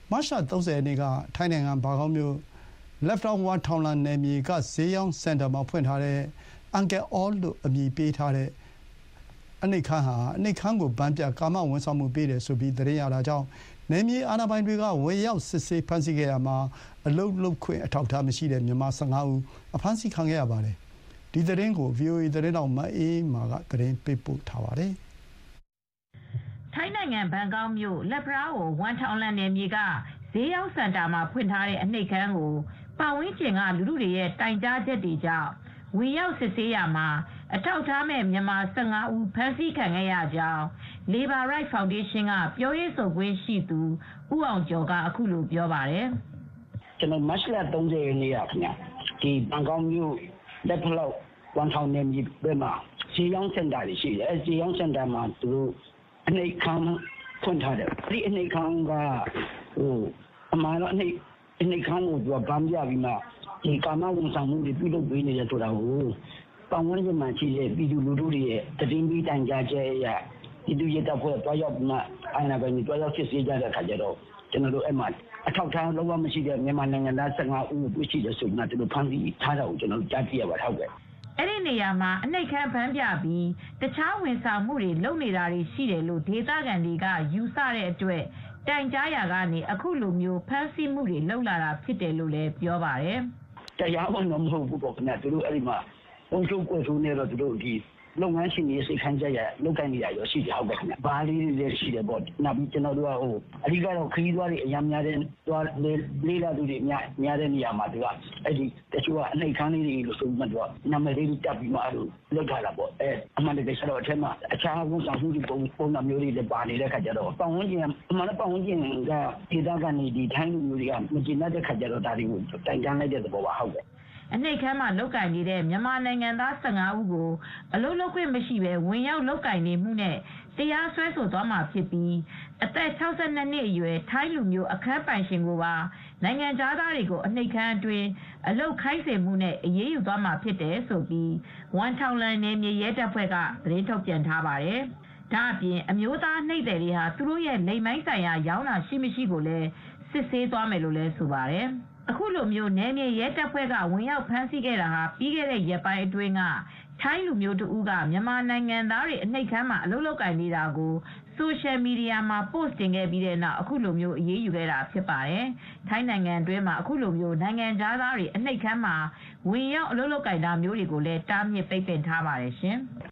မတ်လ 30 ရက်နေ့ကထိုင်းနိုင်ငံဘန်ကောက်မြို့ Lap Dong Wan Thong Lan နယ်မြေကဈေးရောင်းစင်တာမှာဖွင့်ထားတဲ့ Uncle All လို့အမည်ပေးထားတဲ့အနှိပ်ခန်းဟာအနှိပ်ခန်းကိုဗန်းပြကာမဝန်ဆောင်မှုပေးတယ်ဆိုပြီးသတင်းရတာကြောင့်နယ်မြေအာဏာပိုင်တွေကဝင်ရောက်စစ်ဆေးဖမ်းဆီးခဲ့ရမှာအလုပ်လုပ်ခွင့်အထောက်အထားမရှိတဲ့မြန်မာ 15 ဦးအဖမ်းဆီးခံခဲ့ရပါတယ်။ဒီသတင်းကို VOA သတင်းတောက်မအေးမာကသတင်းပေးပို့ထားပါတယ်။ထိုင်းနိုင်ငံဘန်ကောက်မြို့လက်ဖရားကိုဝမ်ထောင်လန်နယ်မြေကဈေးရောင်းစင်တာမှာဖွင့်ထားတဲ့အနှိပ်ခန်းကိုပတ်ဝန်းကျင်ကလူထုတွေရဲ့တိုင်ကြားချက်တွေကြောင့်ဝင်ရောက်စစ်ဆေးရမှာအထောက်အထားမဲ့မြန်မာ 15 ဦးဖမ်းဆီးခံခဲ့ရကြောင်း Labor Right Foundation ကပြောရေးဆိုခွင့်ရှိသူဦးအောင်ကျော်ကအခုလိုပြောပါတယ်။ကျွန်တော်မတ်လ 30 ရက်နေ့ကခင်ဗျ။ဒီဘန်ကောက်မြို့လက်ဖလောက်ဝန်ထောင်နယ်မြေဘက်မှာဈေးရောင်းစင်တာရှိတယ်။အဲဒီဈေးရောင်းစင်တာမှာသူတို့အနှိပ်ခန်းဖွင့်ထားတယ်။ဒီအနှိပ်ခန်းကအမှန်တော့အနှိပ်ခန်းကိုသူကဗန်းပြပြီးမှဒီကာမဝန်ဆောင်မှုတွေပြုလုပ်ပေးနေတယ်ဆိုတာကိုပတ်ဝန်းကျင်မှာရှိတဲ့ပြည်သူလူထုတွေရဲ့သတင်းပေးတိုင်ကြားချက်အရပြည်သူ့ရဲတပ်ဖွဲ့တွားရောက်ပြီးမှအာဏာပိုင်တွေတွားရောက်စစ်ဆေးကြတဲ့အခါကျတော့ကျွန်တော်တို့အဲ့မှာအထောက်အထားလုံးဝမရှိတဲ့မြန်မာနိုင်ငံသား 15 ဦးကိုတွေ့ရှိတယ်ဆိုမှသူတို့ဖမ်းဆီးထားတာကိုကျွန်တော်တို့ကြားသိရပါတယ်ဟုတ်ကဲ့အဲ့ဒီနေရာမှာအနှိပ်ခမ်းဖမ်းပြပြီးတခြားဝန်ဆောင်မှုတွေလုပ်နေတာတွေရှိတယ်လို့ဒေသခံတွေကယူဆတဲ့အတွက်တိုင်ကြားရာကနေအခုလိုမျိုးဖမ်းဆီးမှုတွေလုပ်လာတာဖြစ်တယ်လို့လည်းပြောပါတယ်။တရားဝင်တော့မဟုတ်ဘူးပေါ့ခင်ဗျာသူတို့အဲ့ဒီမှာဝန်ချုပ်ကွယ်ဆိုနေတော့သူတို့ဒီလုပ်ငန်းရှင်တွေစိတ်ခံကြရလုပ်ကိုင်နေရရောရှိတယ်ဟုတ်ကဲ့ခင်ဗျာ။ဘာလေးတွေလည်းရှိတယ်ပေါ့။နောက်ပြီးကျွန်တော်တို့ကအဓိကတော့ခရီးသွားတွေအများများတဲ့သွားလေးလာသူတွေများတဲ့နေရာမှာသူကအဲ့ဒီတချို့ကအနှိပ်ခမ်းလေးတွေလို့ဆိုမှတော့နာမည်လေးတက်ပြီးမှအဲ့လိုလုပ်ထားတာပေါ့။အမှန်တကယ်ဆိုတော့အထက်မှာအခြားဝန်ဆောင်မှုတွေပုံစံမျိုးတွေလည်းပါနေတဲ့ခါကျတော့ပတ်ဝန်းကျင်အမှန်တော့ပတ်ဝန်းကျင်ကဒေသကနေဒီထိုင်းလူမျိုးတွေကမကျေနပ်တဲ့ခါကျတော့ဒါတွေကိုတိုင်တန်းလိုက်တဲ့သဘောပါဟုတ်ကဲ့အနှိပ်ခမ်းမှာလုတ်ကင်နေတဲ့မြန်မာနိုင်ငံသား 15 ဦးကိုအလုပ်လုပ်ခွင့်မရှိဘဲဝင်ရောက်လုတ်ကင်နေမှုနဲ့တရားစွဲဆိုသွားမှာဖြစ်ပြီးအသက် 62 နှစ်အရွယ်ထိုင်းလူမျိုးအခန်းပိုင်ရှင်ကိုပါနိုင်ငံသားတွေကိုအနှိပ်ခမ်းအတွင်းအလုပ်ခိုင်းစေမှုနဲ့အရေးယူသွားမှာဖြစ်တယ်ဆိုပြီးဝမ်ထောင်လန်နယ်မြေရဲတပ်ဖွဲ့ကသတင်းထုတ်ပြန်ထားပါတယ်။ဒါ့အပြင်အမျိုးသားနှိပ်တယ်တွေဟာသူတို့ရဲ့လိမ်မိုင်းဆိုင်ရာရောင်းတာရှိမရှိကိုလည်းစစ်ဆေးသွားမယ်လို့လည်းဆိုပါတယ်။အခုလိုမျိုးနယ်မြေရဲတပ်ဖွဲ့ကဝင်ရောက်ဖမ်းဆီးခဲ့တာဟာပြီးခဲ့တဲ့ရက်ပိုင်းအတွင်းကထိုင်းလူမျိုးတဦးကမြန်မာနိုင်ငံသားတွေအနှိပ်ခမ်းမှာအလုပ်လုပ်ကိုင်နေတာကိုဆိုရှယ်မီဒီယာမှာ post တင်ခဲ့ပြီးတဲ့နောက်အခုလိုမျိုးအရေးယူခဲ့တာဖြစ်ပါတယ်။ထိုင်းနိုင်ငံအတွင်းမှာအခုလိုမျိုးနိုင်ငံသားတွေအနှိပ်ခမ်းမှာဝင်ရောက်အလုပ်လုပ်ကိုင်တာမျိုးတွေကိုလည်းတားမြစ်ပိတ်ပင်ထားပါတယ်ရှင်။